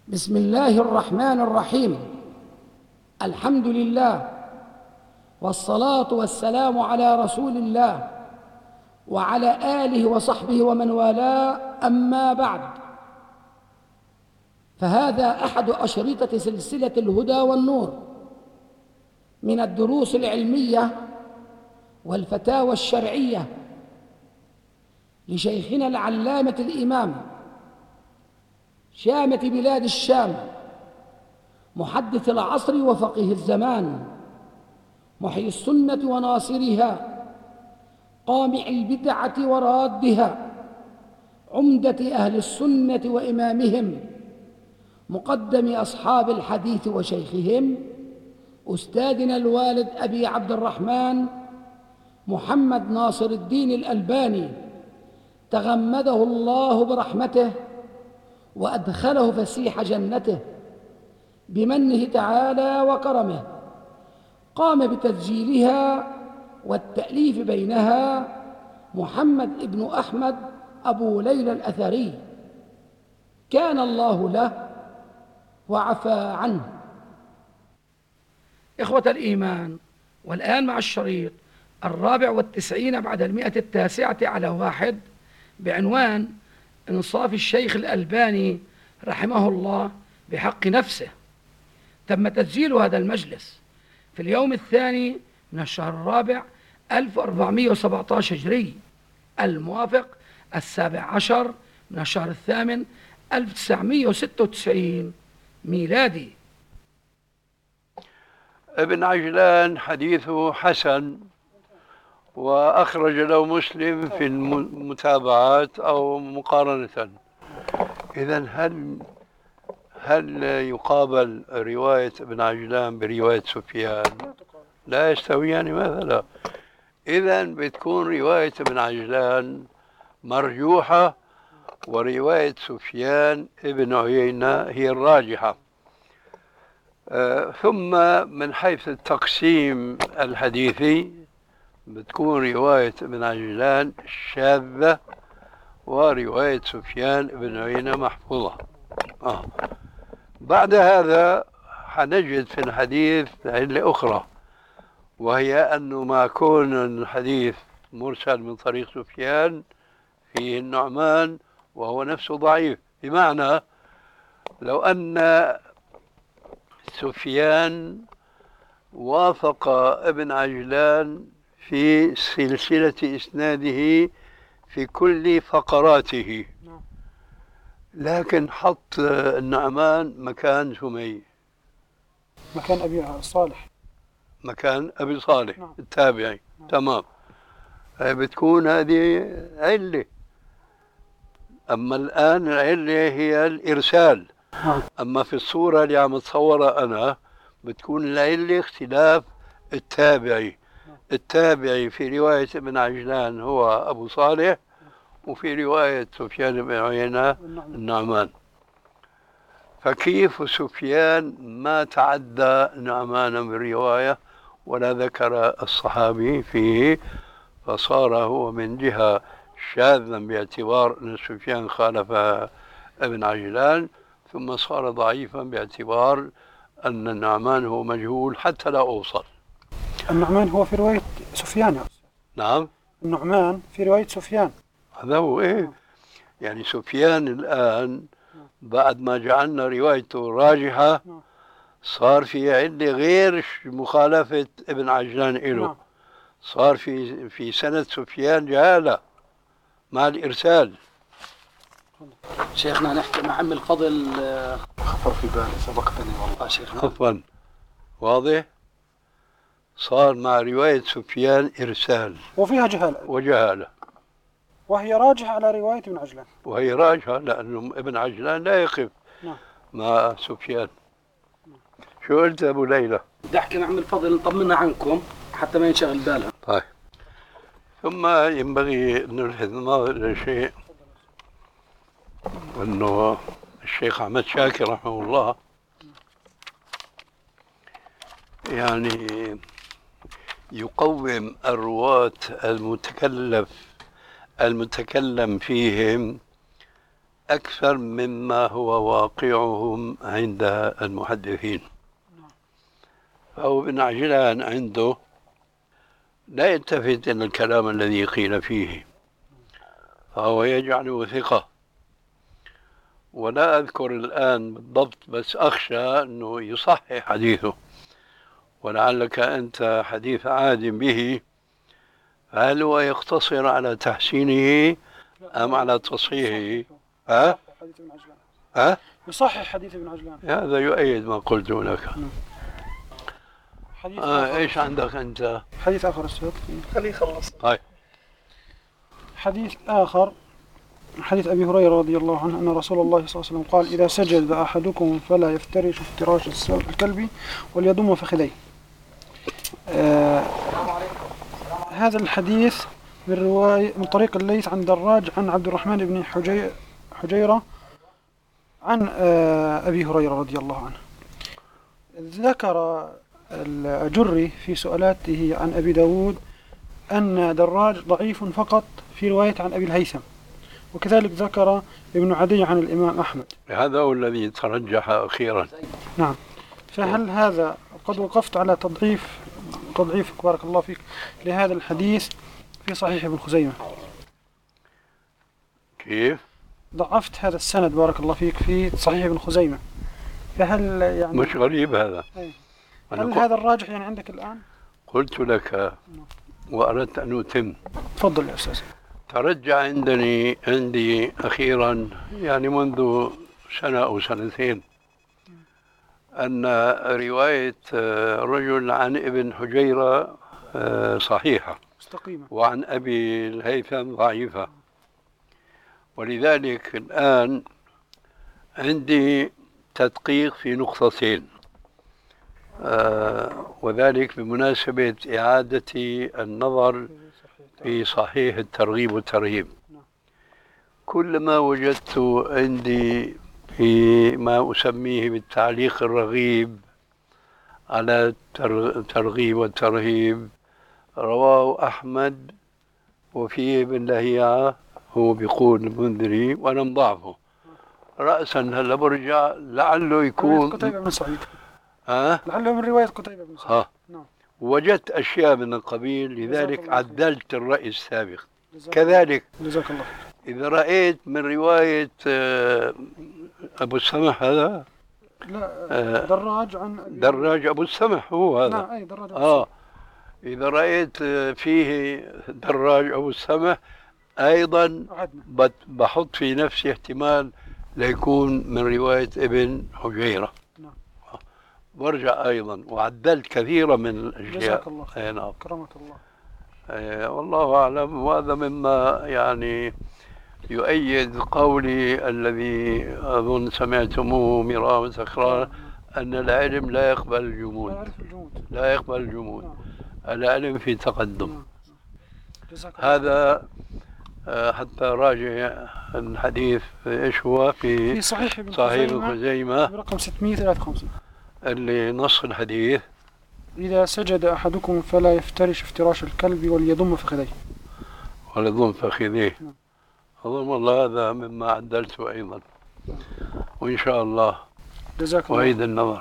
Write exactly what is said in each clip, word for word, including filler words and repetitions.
بسم الله الرحمن الرحيم. الحمد لله والصلاة والسلام على رسول الله وعلى آله وصحبه ومن والاه، أما بعد، فهذا أحد أشرطة سلسلة الهدى والنور من الدروس العلمية والفتاوى الشرعية لشيخنا العلامة الإمام شامة بلاد الشام، محدث العصر وفقيه الزمان، محيي السنة وناصرها، قامع البدعة ورادها، عمدة أهل السنة وإمامهم، مقدم أصحاب الحديث وشيخهم، أستاذنا الوالد أبي عبد الرحمن محمد ناصر الدين الألباني، تغمده الله برحمته وأدخله فسيح جنته بمنه تعالى وكرمه. قام بتسجيلها والتأليف بينها محمد ابن أحمد أبو ليلى الأثري، كان الله له وعفى عنه. إخوة الإيمان، والآن مع الشريط الرابع والتسعين بعد المئة التاسعة على واحد بعنوان إنصاف الشيخ الألباني رحمه الله بحق نفسه. تم تسجيل هذا المجلس في اليوم الثاني من الشهر الرابع ألف وأربعمائة وسبعة عشر هجري، الموافق السابع عشر من الشهر الثامن ألف وتسعمائة وستة وتسعين ميلادي. ابن عجلان حديثه حسن، وأخرج له مسلم في المتابعات أو مقارنة. إذن هل هل يقابل رواية ابن عجلان برواية سفيان؟ لا يستويان مثلا. إذن بتكون رواية ابن عجلان مرجوحة ورواية سفيان ابن عيينة هي الراجحة. آه ثم من حيث التقسيم الحديثي بتكون رواية ابن عجلان شاذة ورواية سفيان بن عيينة محفوظة. آه. بعد هذا حنجد في الحديث علة أخرى، وهي أنه ما كون الحديث مرسل من طريق سفيان فيه النعمان وهو نفسه ضعيف، بمعنى لو أن سفيان وافق ابن عجلان في سلسلة إسناده في كل فقراته، لكن حط النعمان مكان سمي، مكان أبي صالح، مكان أبي صالح نعم. التابعي. نعم. تمام. بتكون هذه علة. أما الآن العلة هي الإرسال. نعم. أما في الصورة اللي عم تصورها أنا بتكون العلة اختلاف التابعي. التابعي في رواية ابن عجلان هو أبو صالح، وفي رواية سفيان بن عيينة النعمان. فكيف سفيان ما تعدى نعمانا بالرواية ولا ذكر الصحابي فيه، فصار هو من جهة شاذا باعتبار أن سفيان خالف ابن عجلان، ثم صار ضعيفا باعتبار أن النعمان هو مجهول حتى لا أوصل. النعمان هو في رواية سفيان يا أستاذ. نعم، النعمان في رواية سفيان. هذا هو إيه. يعني سفيان الآن بعد ما جعلنا روايته راجحة صار في علة غير مخالفة ابن عجلان إله. صار في في سند سفيان جهالة مع الإرسال. شيخنا نحكي مع عم الفضل، خطر في بالي سبقتني والله شيخنا. عفوا، واضح. صار مع رواية سفيان إرسال وفيها جهالة وجهالة، وهي راجحة على رواية ابن عجلان. وهي راجحة لأنه ابن عجلان لا يقف نعم. مع سفيان. شو قلت أبو ليلى؟ بدي أحكي مع عم الفضل نطمنا عنكم حتى ما ينشغل بالها. طيب. ثم ينبغي أن نلفت النظر إلى شيء، أنه الشيخ أحمد شاكر رحمه الله يعني يقوم الرواة المتكلف المتكلم فيهم أكثر مما هو واقعهم عند المحدثين. فهو ابن عجلان عنده لا يلتفت إلى الكلام الذي قيل فيه، فهو يجعله ثقة. ولا أذكر الآن بالضبط، بس أخشى أنه يصحح حديثه، ولعلك أنت حديث عاد به، هل هو يقتصر على تحسينه أم على تصحيحه؟ ها؟ حديث ابن عجلان. ها؟ يصحح حديث ابن عجلان. هذا يؤيد ما قلت لك. حديث آه إيش عندك أنت؟ حديث آخر أستاذ. خليه يخلص. طيب. حديث آخر، حديث أبي هريرة رضي الله عنه أن رسول الله صلى الله عليه وسلم قال: إذا سجد أحدكم فلا يفترش افتراش الكلب وليضم فخذيه. آه هذا الحديث من رواية من طريق الليث عن دراج عن عبد الرحمن بن حجي حجيرة عن آه أبي هريرة رضي الله عنه. ذكر الأجري في سؤالاته عن أبي داود أن دراج ضعيف فقط في رواية عن أبي الهيثم، وكذلك ذكر ابن عدي عن الإمام أحمد. هذا هو الذي ترجح أخيرا. نعم. فهل هذا قد وقفت على تضعيف تضعيف بارك الله فيك لهذا الحديث في صحيح ابن خزيمة؟ كيف؟ ضعفت هذا السند بارك الله فيك في صحيح ابن خزيمة، فهل يعني مش غريب هذا. أي. أنا هل قل- هذا الراجح يعني عندك الآن؟ قلت لك وأردت أن أتم. تفضل يا أستاذ. ترجع عندني عندي أخيرا، يعني منذ سنة أو سنتين، أن رواية رجل عن ابن حجيرة صحيحة مستقيمة. وعن أبي الهيثم ضعيفة، ولذلك الآن عندي تدقيق في نقطتين، آه وذلك بمناسبة إعادة النظر في صحيح الترغيب والترهيب. كل ما وجدت عندي في ما أسميه بالتعليق الرغيب على الترغيب والترهيب رواه أحمد وفيه ابن لهيعة، هو بيقول المنذري وأنا مضاعفه رأسا. هلا برجع لعله يكون قتيبة بن سعيد. ها؟ لعله من رواية قتيبة بن سعيد. ها. نعم. وجدت أشياء من القبيل، لذلك الله عدلت الرأي السابق. جزاك كذلك الله. جزاك الله. إذا رأيت من رواية آه، أبو السمح هذا لا آه، دراج عن أبي دراج أبو السمح هو هذا. نعم أي دراج أبو آه إذا رأيت آه، فيه دراج أبو السمح أيضا عدنا. بت- بحط في نفسي احتمال ليكون من رواية ابن حجيرة. نعم. برجع أيضا وعدلت كثيرا من الأشياء. جزاك الله خير. أي نعم. كرمك الله. أي والله أعلم. وهذا مما يعني يؤيد قولي الذي أظن سمعتموه مرارا وتكرارا أن العلم لا يقبل لا الجمود. يعرف الجمود. لا يقبل الجمود. نعم. العلم في تقدم. نعم. جزاك الله. هذا آه، حتى راجع الحديث ايش هو في في صحيح ابن صحيح خزيمة خزيمة برقم ستمائة وثلاثة وخمسين. اللي نص الحديث إذا سجد أحدكم فلا يفترش افتراش الكلب وليضم فخذيه. ولضم فخذيه. نعم. أظن والله هذا مما عدلته أيضا، وإن شاء الله جزاك الله. أعيد النظر.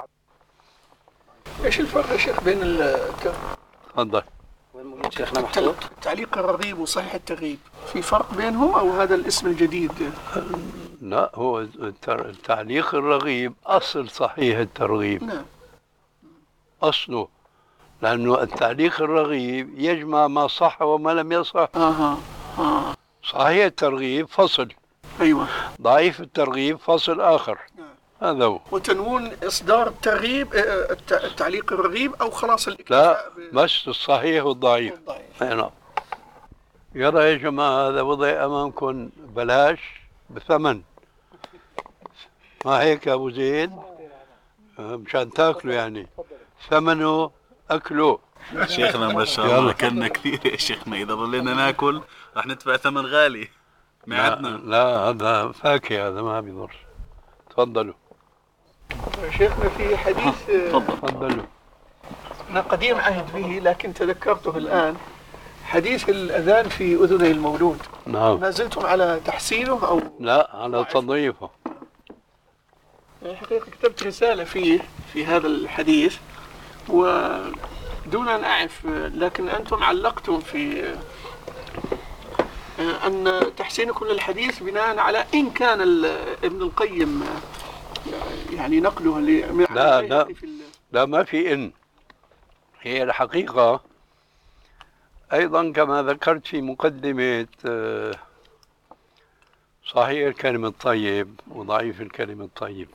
ايش الفرق يا شيخ بين تفضل. شيخنا محمود التعليق الرغيب وصحيح الترغيب؟ في فرق بينهم او هذا الاسم الجديد؟ لا، هو التر- التعليق الرغيب أصل صحيح الترغيب، نعم. أصله، لأنه التعليق الرغيب يجمع ما صح وما لم يصح. اها اه صحيح الترغيب فصل، ايوه. ضعيف الترغيب فصل آخر. نعم. هذا هو. وتنوون اصدار الترغيب آه، الت- التعليق الرغيب او خلاص لا، الاكتفاء ب- بس الصحيح والضعيف. بالضعيف. أي نعم. يلا يا جماعة، هذا وضع أمامكم بلاش بثمن، ما هيك يا أبو زيد؟ آه، مشان تاكلوا يعني، ثمنه أكله. شيخنا ما شاء يلا. الله اكلنا كثير يا شيخنا، اذا ضلينا ناكل راح ندفع ثمن غالي لا, معدنا. لا، هذا فاكهة، هذا ما بيضر. تفضلوا شيخنا في حديث آه، تفضل. تفضلوا. أنا قديم عهد به لكن تذكرته الآن، حديث الأذان في أذني المولود، نعم. ما زلتم على تحسينه أو لا، على تضعيفه. يعني حقيقة كتبت رسالة فيه في هذا الحديث ودون أن أعرف، لكن أنتم علقتم في أن تحسينكم للحديث بناء على إن كان ابن القيم يعني نقله ل... لا لا لا، ما في إن. هي الحقيقة أيضا كما ذكرت في مقدمة صحيح الكلم الطيب وضعيف الكلم الطيب،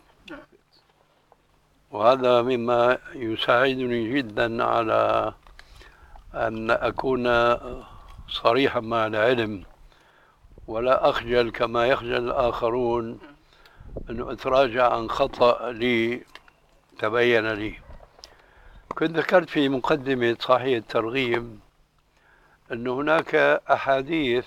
وهذا مما يساعدني جدا على أن أكون صريحا مع العلم ولا أخجل كما يخجل الآخرون أن أتراجع عن خطأ لي تبين لي. كنت ذكرت في مقدمة صحيح الترغيب أن هناك أحاديث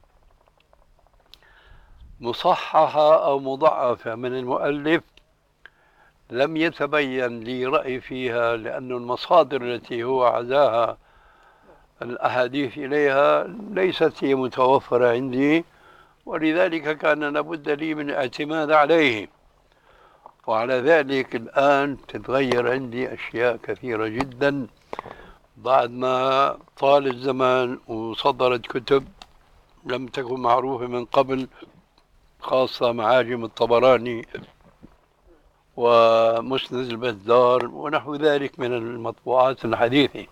مصححة أو مضعفة من المؤلف لم يتبين لي رأي فيها، لأن المصادر التي هو عزاها الأحاديث إليها ليست هي متوفرة عندي، ولذلك كان لابد لي من الاعتماد عليه. وعلى ذلك الآن تتغير عندي أشياء كثيرة جدا بعد ما طال الزمان وصدرت كتب لم تكن معروفة من قبل، خاصة معاجم الطبراني ومسند البزار ونحو ذلك من المطبوعات الحديثة.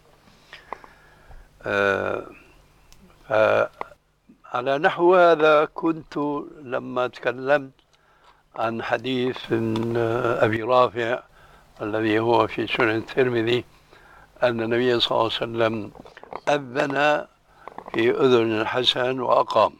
آه فعلى نحو هذا كنت لما تكلمت عن حديث أبي رافع الذي هو في سنن الترمذي أن النبي صلى الله عليه وسلم أذن في أذن الحسن وأقام،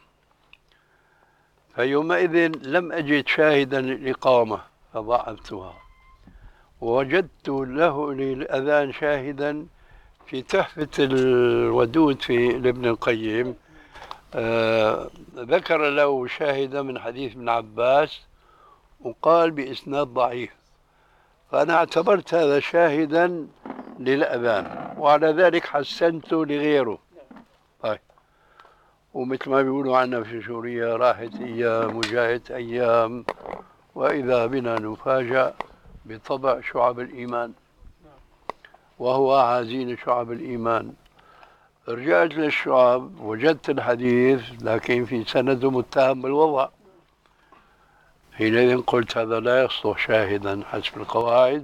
فيومئذ لم أجد شاهدا للإقامة فضعفتها، ووجدت له للأذان شاهدا في تحفة الودود في لابن القيم، آه ذكر له شاهدا من حديث ابن عباس وقال بإسناد ضعيف، فأنا اعتبرت هذا شاهدا للأذان وعلى ذلك حسنت لغيره. طيب، ومثل ما بيقولوا عنا في سوريا راحت أيام وجاءت أيام وإذا بنا نفاجأ بطبع شعب الإيمان وهو عازين شعب الإيمان. رجعت للشعب وجدت الحديث لكن في سنده متهم بالوضع، حينئذ قلت هذا لا يصلح شاهدا حسب القواعد،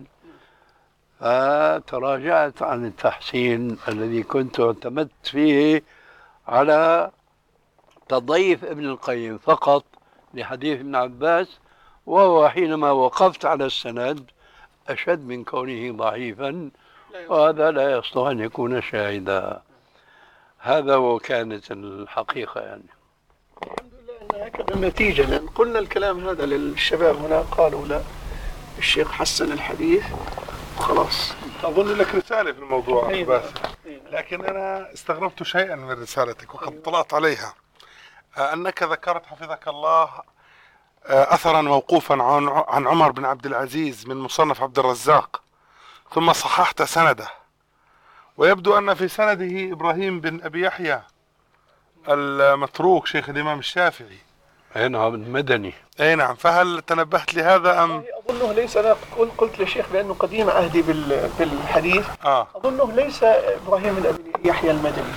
فتراجعت عن التحسين الذي كنت اعتمدت فيه على تضعيف ابن القيم فقط لحديث ابن عباس، وهو حينما وقفت على السند أشد من كونه ضعيفا، وهذا لا يصلح أن يكون شاهدا. هذا وكانت الحقيقة يعني. الحمد لله أن هكذا النتيجة، لأن قلنا الكلام هذا للشباب هنا قالوا لا الشيخ حسن الحديث خلاص. أظن لك رسالة في الموضوع أخي باسل، لكن أنا استغربت شيئا من رسالتك وقد اطلعت عليها، أنك ذكرت حفظك الله أثرا موقوفا عن عمر بن عبد العزيز من مصنف عبد الرزاق، ثم صححت سنده، ويبدو أن في سنده إبراهيم بن أبي يحيى المتروك شيخ الإمام الشافعي. أي نعم، المدني. أي نعم، فهل تنبهت لهذا أم؟ أظنه ليس، أنا قلت للشيخ بأنه قديم عهدي بالحديث. آه. أظنه ليس إبراهيم بن أبي يحيى المدني،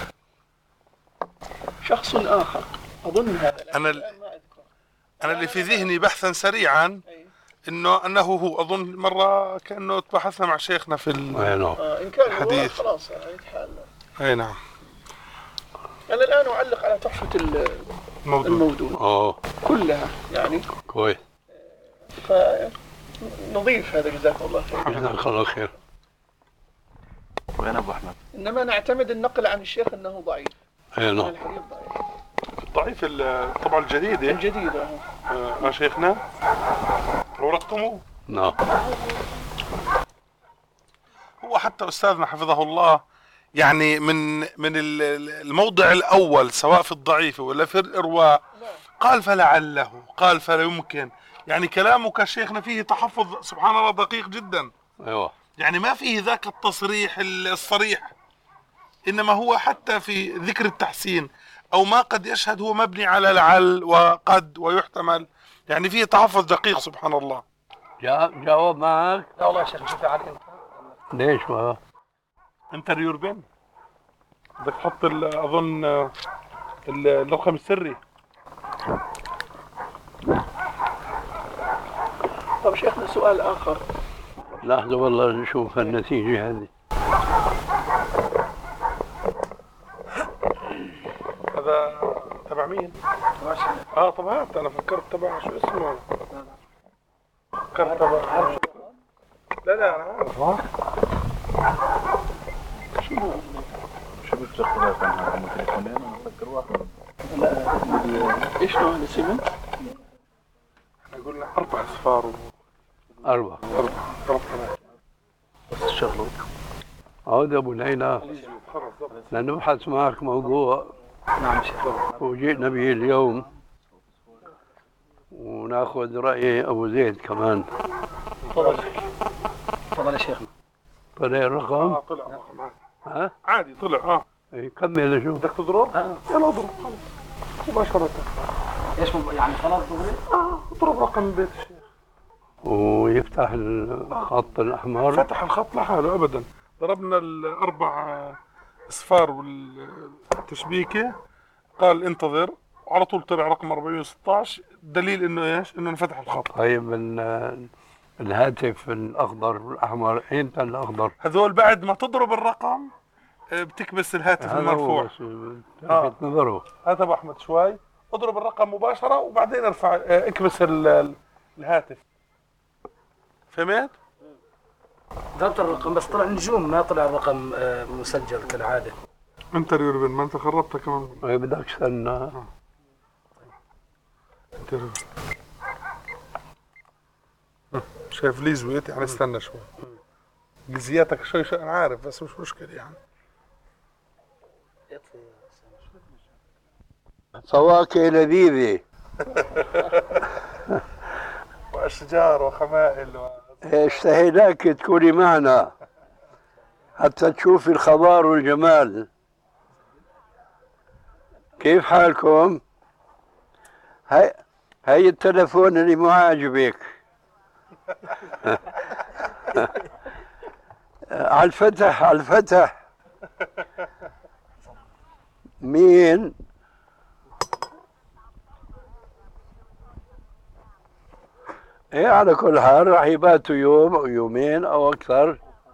شخص آخر أظن هذا. أنا ال... أنا اللي في ذهني بحثا سريعا إنه أنه هو، أظن مرة كأنه تبحثنا مع شيخنا في الحديث. خلاص يتحال. أي نعم. أنا الآن أعلق على تحفة الموضوع, الموضوع. أوه. كلها يعني كويس، فنضيف هذا جزاك الله خير. جزاك الله خير. وين أبو أحمد؟ إنما نعتمد النقل عن الشيخ أنه ضعيف. أي نعم. الحديث ضعيف. ضعيف الطبعة الجديدة. الجديدة. آه يا شيخنا. ورقموه. نعم. هو حتى أستاذنا حفظه الله يعني من من الموضع الأول سواء في الضعيف ولا في الإرواء قال فلعله، قال فلا يمكن، يعني كلامك شيخنا فيه تحفظ سبحان الله دقيق جدا. أيوة. يعني ما فيه ذاك التصريح الصريح، إنما هو حتى في ذكر التحسين أو ما قد يشهد هو مبني على لعل وقد ويحتمل، يعني فيه تحفظ دقيق سبحان الله. جاوب معك؟ لا والله يا شيخ شوفي على الانتر. ليش ما؟ انتريور بين بدك تحط أظن الرقم السري. طب شيخنا سؤال آخر. لحظة والله نشوف النتيجة هذه. هذا تبع مين؟ اه طبعا انا فكرت تبع شو اسمه. فكرت تبع لا لا انا عارف. شو شو بيختلف عنها هم تليفونين انا بفكر واحد. لا ايش نوع السيمنت؟ احنا قلنا اربع اصفار و... أربعة اربع اربع بس الشغله عود أبو ليلى لنبحث معك موضوع. نعم شيخ. وجئنا به اليوم وناخذ رأي أبو زيد كمان. تفضل تفضل يا شيخنا. طلع الرقم؟ اه طلع الرقم ها؟ عادي طلع اه. اي كمل شو بدك تضرب؟ آه. يلا اضرب مباشرة. ايش يعني خلاص دغري؟ اه اضرب رقم بيت الشيخ ويفتح الخط الأحمر. فتح الخط لحاله ابدا. ضربنا الاربع اصفار والتشبيكه قال انتظر وعلى طول طلع رقم أربعمية وستة عشر. دليل انه ايش؟ انه انفتح الخط. طيب الهاتف الأخضر والأحمر امتى الأخضر؟ هذول بعد ما تضرب الرقم بتكبس الهاتف المرفوع. اه نظره. هذا ابو احمد شوي اضرب الرقم مباشره وبعدين ارفع اكبس الهاتف. فهمت؟ ضربت الرقم بس طلع نجوم ما طلع الرقم مسجل كالعاده. انت ريوربن ما انت خربتها كمان. ما بدك تستنى. انت شايف لي زويت يعني استنى شوي. جزياتك شوي شوي انا عارف بس مش مشكله يعني. فواكه لذيذة. واشجار وخمائل و... اشتهيناك تكوني معنا حتى تشوفي الخضار والجمال. كيف حالكم؟ هاي هاي التلفون اللي مو عاجبك. على الفتح على الفتح. مين؟ ايه على كل حال راح يباتوا يوم او يومين او اكثر.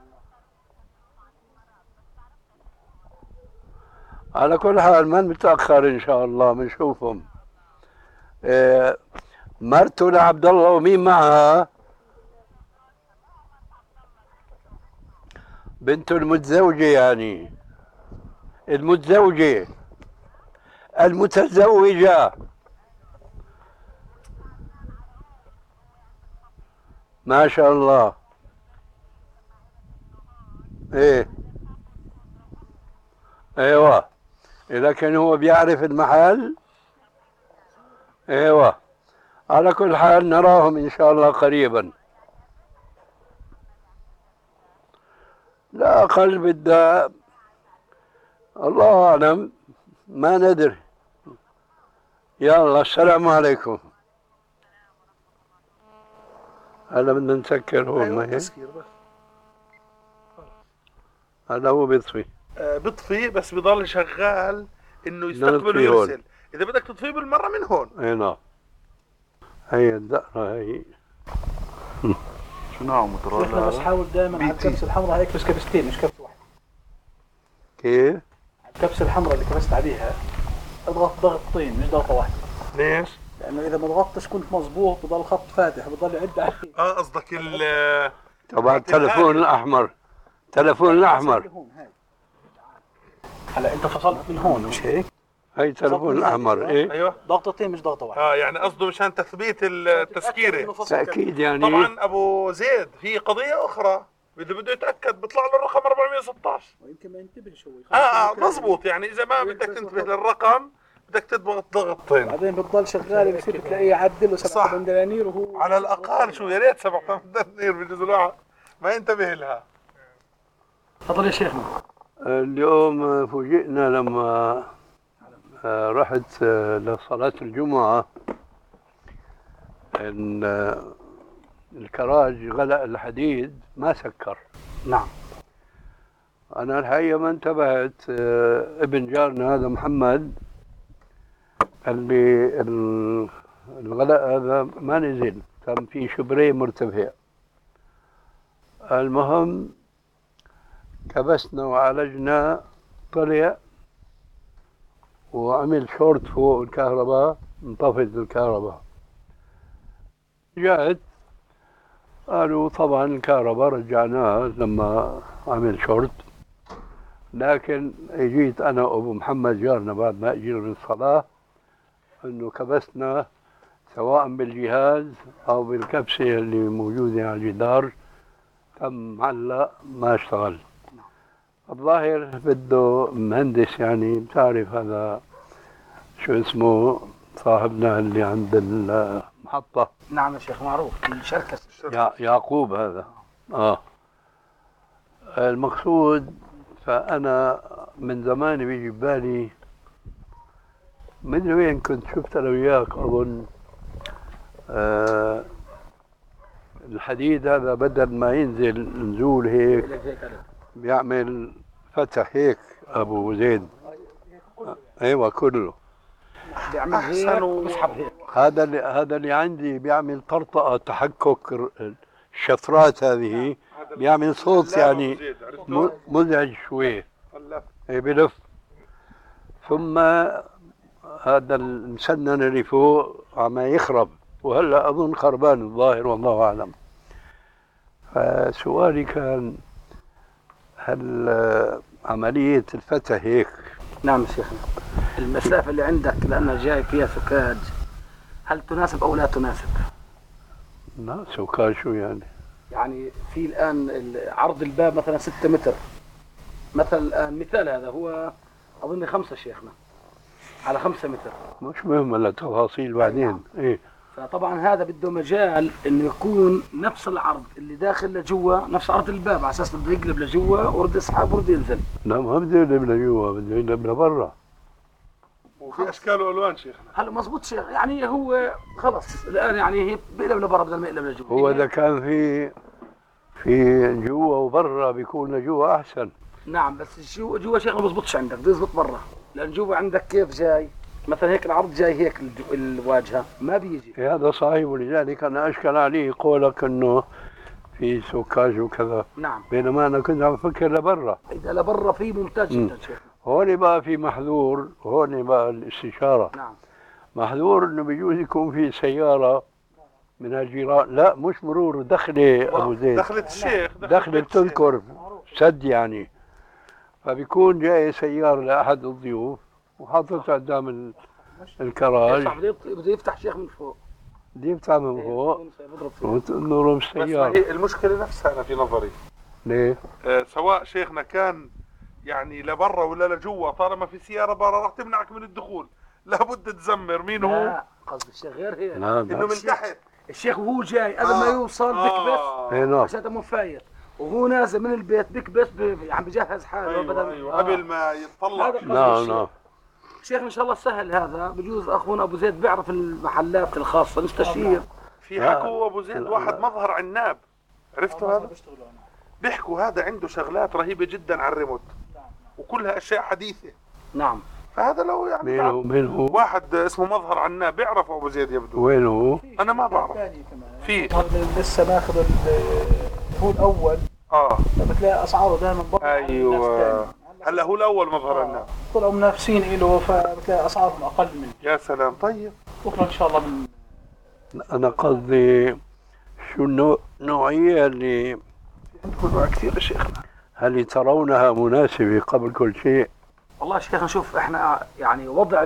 على كل حال ما متاخر ان شاء الله بنشوفهم. إيه مرته لعبد الله ومين معها؟ بنته المتزوجة يعني المتزوجة المتزوجة. ما شاء الله. ايه ايوه لكن هو بيعرف المحل. ايوه على كل حال نراهم ان شاء الله قريبا. لا اقل بدها الله اعلم ما ندري. يلا السلام عليكم. هلا بدنا نسكر هون. أيوة ما هيك؟ تسكير بس. هلا هو بيطفي. آه بيطفي بس بيضل شغال انه يستقبل ويرسل. اذا بدك تطفيه بالمره من هون. اي نعم. هي الدقرة هي. شو نوع موتوريلا؟ احنا بس حاول دائما على الكبسه الحمراء هيك بس كبستين مش كبسه واحده. كيف؟ الكبسه الحمراء اللي كبست عليها اضغط ضغطتين مش ضغطه واحده. ليش؟ لانه اذا ما ضغطتش كنت مظبوط بضل خط فاتح بضل يعد عليه. اه قصدك ال طبعا التلفون الاحمر. التلفون الاحمر. هلا انت فصلت من هون مش هيك؟ هي التلفون الاحمر. ايه ايوه ضغطتين مش ضغطه واحده. اه يعني قصده مشان تثبيت التسكيره. تاكيد يعني. طبعا ابو زيد في قضيه اخرى اذا بده يتاكد بيطلع له الرقم أربعمية وستة عشر. ويمكن ما ينتبهش هو. اه اه مضبوط يعني اذا ما بدك تنتبه للرقم بدك تضغط ضغطتين. بعدين بتضل شغال بصير بتلاقيه يعدل له سبعة دنانير وهو على الاقل شو يا ريت سبعة دنانير بجوز الواحد ما ينتبه لها. تفضل يا شيخنا. اليوم فوجئنا لما رحت لصلاة الجمعة إن الكراج غلق الحديد ما سكر. نعم. أنا الحقيقة ما انتبهت، ابن جارنا هذا محمد قال لي الغلاء هذا ما نزل، كان في شبريه مرتفع. المهم كبسنا وعالجنا، طلع وعمل شورت فوق الكهرباء، انطفت الكهرباء. جاءت قالوا طبعا الكهرباء رجعناها لما عمل شورت، لكن اجيت انا وابو محمد جارنا بعد ما اجينا من الصلاه انه كبسنا سواء بالجهاز او بالكبسه اللي موجوده على الجدار، تم معلق ما اشتغل. الظاهر بده مهندس، يعني بتعرف هذا شو اسمه صاحبنا اللي عند المحطه. نعم يا شيخ، معروف في شركه يا يعقوب هذا. اه المقصود، فانا من زمان بيجي ببالي، من وين كنت شفت انا وياك اظن آه الحديد هذا بدل ما ينزل نزول هيك بيعمل فتح هيك ابو زيد. ايوه كله بيعمل هيك وبيسحب هيك. هذا اللي هذا اللي عندي بيعمل طرطقه تحكك الشفرات هذه، بيعمل صوت يعني مزعج شوي. اي بلف. ثم هذا المسنن اللي فوق عم يخرب، وهلا اظن خربان الظاهر والله اعلم. فسؤالي كان، هل عمليه الفتح هيك؟ نعم يا شيخنا. المسافه اللي عندك لانها جاي فيها سكاج، هل تناسب او لا تناسب؟ لا سكاج شو يعني؟ يعني في الان عرض الباب مثلا ستة متر مثلا، الان مثال هذا هو اظن خمسة شيخنا على خمسة متر. مش مهم الا تفاصيل بعدين. ايه فطبعا هذا بده مجال انه يكون نفس العرض اللي داخل لجوا نفس عرض الباب، على اساس بده يقلب لجوا ورد يسحب ورد ينزل. لا ما بده يقلب لجوا، بده يقلب لبرا. وفي اشكال والوان شيخنا. هلا مزبوط شيخ، يعني هو خلص الان يعني هي بيقلب لبرا بدل ما يقلب لجوا. هو اذا كان في في جوا وبرا بيكون لجوا احسن. نعم بس جوا جوا شيخ ما بزبطش عندك، بده يزبط برا، لان جوا عندك كيف جاي مثلا هيك العرض جاي هيك الواجهه ما بيجي. هذا صحيح، ولذلك انا اشكل عليه قولك انه في سكاج وكذا. نعم. بينما انا كنت عم افكر لبرا. اذا لبرا في ممتاز جدا شيخ. هون بقى في محذور، هون بقى الاستشاره. نعم. محذور انه بيجوز يكون في سياره من الجيران، لا مش مرور، دخله ابو زيد، دخلة الشيخ، دخلة تذكر سد يعني، فبيكون جاي سيارة لأحد الضيوف وحاطط قدام الكراج، بده يفتح شيخ من فوق، بده يفتح من فوق وتنور السيارة. بس هي المشكلة نفسها أنا في نظري. ليه؟ آه سواء شيخنا كان يعني لبرا ولا لجوا، طالما في سيارة برا راح تمنعك من الدخول، لابد تزمر. مين هو؟ لا قصد الشيخ غير هيك، لا إنه من تحت الشيخ وهو جاي قبل آه. ما يوصل بكبس آه. عشان تمو فايت، وهو نازل من البيت بكبس عم بجهز حاله. أيوة بدل أيوة. آه. قبل ما يتطلع. نعم نعم. شيخ ان شاء الله سهل هذا، بجوز اخونا ابو زيد بيعرف المحلات الخاصه نستشير. في حكوا ابو زيد واحد مظهر عناب، عرفتوا هذا؟ بيحكوا هذا عنده شغلات رهيبه جدا على الريموت وكلها اشياء حديثه. نعم. فهذا لو يعني مين هو؟ مين هو؟ واحد اسمه مظهر عناب، بيعرفه ابو زيد يبدو. وين هو؟ انا ما بعرف. في لسه ماخذ هو الاول. اه بتلاقي اسعاره دائما برا. ايوه هلا هو الاول مظهر عناب. طلعوا منافسين له، فبتلاقي اسعارهم اقل منه. يا سلام. طيب بكره ان شاء الله من انا قصدي شو النوع النوعيه اللي عندكم انواع كثير يا شيخنا، هل ترونها مناسبه قبل كل شيء؟ والله شيخ نشوف احنا يعني وضع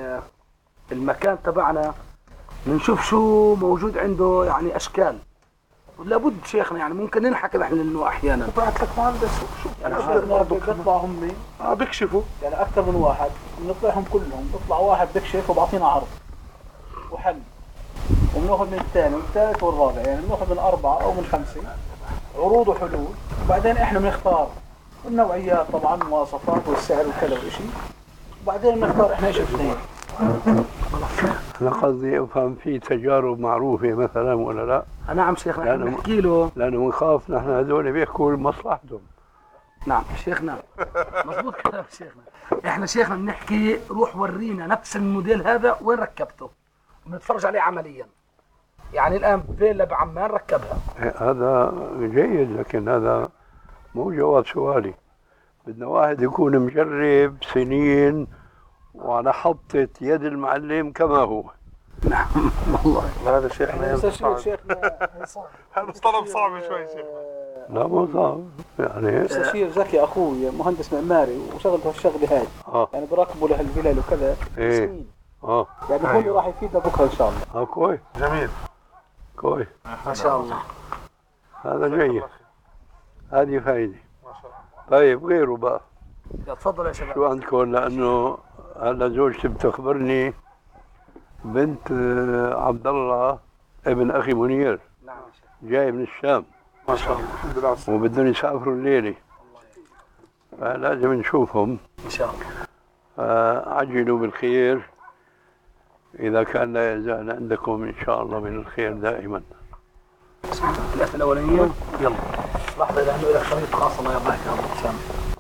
المكان تبعنا، بنشوف شو موجود عنده يعني اشكال، لابد شيخنا يعني ممكن ننحكم احنا انه احيانا بعت لك مهندس شوف يعني بيطلع هم اه بيكشفوا يعني اكثر من واحد، بنطلعهم كلهم، بيطلع واحد بيكشف وبعطينا عرض وحل، وبناخذ من الثاني والثالث والرابع، يعني بناخذ من اربعه او من خمسه عروض وحلول، وبعدين احنا بنختار والنوعيات طبعا مواصفات والسعر وكذا وشيء، وبعدين نختار احنا ايش اثنين. أنا قصدي أفهم في تجارب معروفة مثلا ولا لا؟ نعم شيخنا، احنا بنحكي له لأنه بنخاف نحن هذول بيحكوا لمصلحتهم. نعم شيخنا مضبوط كلام شيخنا. احنا شيخنا بنحكي روح ورينا نفس الموديل هذا وين ركبته بنتفرج عليه عمليا. يعني الآن فيلا بعمان ركبها. هذا جيد، لكن هذا مو جواب سؤالي. بدنا واحد يكون مجرب سنين وعلى حطة يد المعلم كما هو. نعم والله هذا شيخنا يصعب. شيخنا هذا الطلب صعب شوي شيخنا. لا مو صعب يعني. مستشير زكي اخوي مهندس معماري وشغلته هالشغله هاي. اه يعني براكبوا له الفلل وكذا. ايه اه يعني هو اللي راح يفيدنا بكره ان شاء الله. اه كويس جميل كويس ما شاء الله. هذا جيد، هذه فايدة. ما شاء الله. طيب غيره بقى تفضل يا شباب. شو عندكم؟ لأنه هلا زوجتي بتخبرني بنت عبد الله ابن أخي منير نعم جاي من الشام ما شاء الله. الحمد لله. وبدهم يسافروا الليلة، فلازم نشوفهم. ان شاء الله. عجلوا بالخير إذا كان لا يزال عندكم إن شاء الله من الخير دائما. الثلاثة الأولانية يلا لحظة، لأنه إلى خريطة خاصة الله يرضى عليك يا أبو حسام.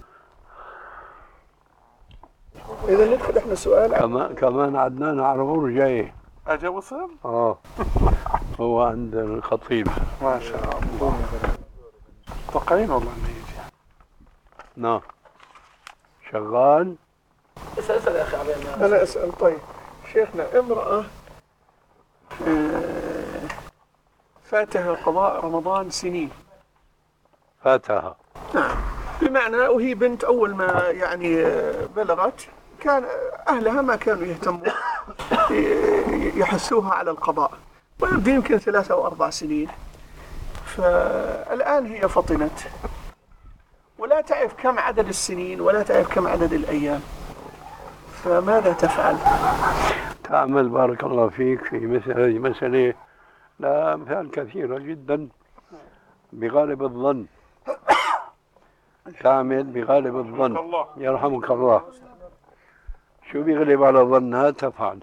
اذا ندخل احنا سؤال. كمان كمان عدنان عرفور جاي. اجا وصل؟ اه هو عند الخطيب. ما شاء الله. متوقعين والله انه يجي. نعم شغال. اسأل اسأل يا أخي عبيد. انا اسال. طيب شيخنا، امراه فاتها قضاء رمضان سنين. فاتها. نعم، بمعنى وهي بنت اول ما يعني بلغت كان اهلها ما كانوا يهتموا يحسوها على القضاء، ويبدو يمكن ثلاثة او اربع سنين. فالان هي فطنت ولا تعرف كم عدد السنين ولا تعرف كم عدد الايام، فماذا تفعل؟ تعمل بارك الله فيك في مثل هذه المسألة. لا أمثال كثيرة جدا بغالب الظن. تعمل بغالب الظن يرحمك الله. شو بيغلب على ظنها تفعل،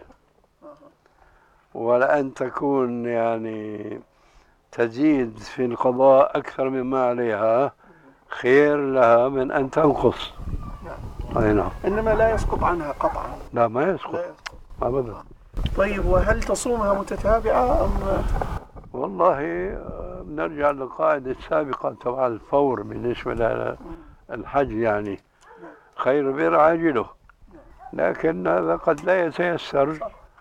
ولأن تكون يعني تزيد في القضاء أكثر مما عليها خير لها من أن تنقص. أي نعم. انما لا يسقط عنها قطعا. لا ما يسقط لا يسقط. أبدا. طيب وهل تصومها متتابعة أم؟ والله بنرجع للقاعدة السابقة تبع الفور بالنسبة للحج، يعني خير بر عاجله، لكن هذا قد لا يتيسر.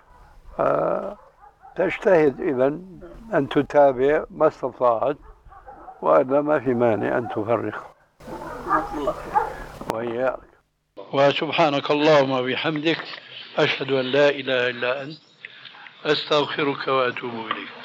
تجتهد إذن أن تتابع ما استطاعت، وإلا ما في مانع أن تفرق. وإياك. وسبحانك اللهم وبحمدك أشهد أن لا إله إلا أنت أستغفرك وأتوب إليك.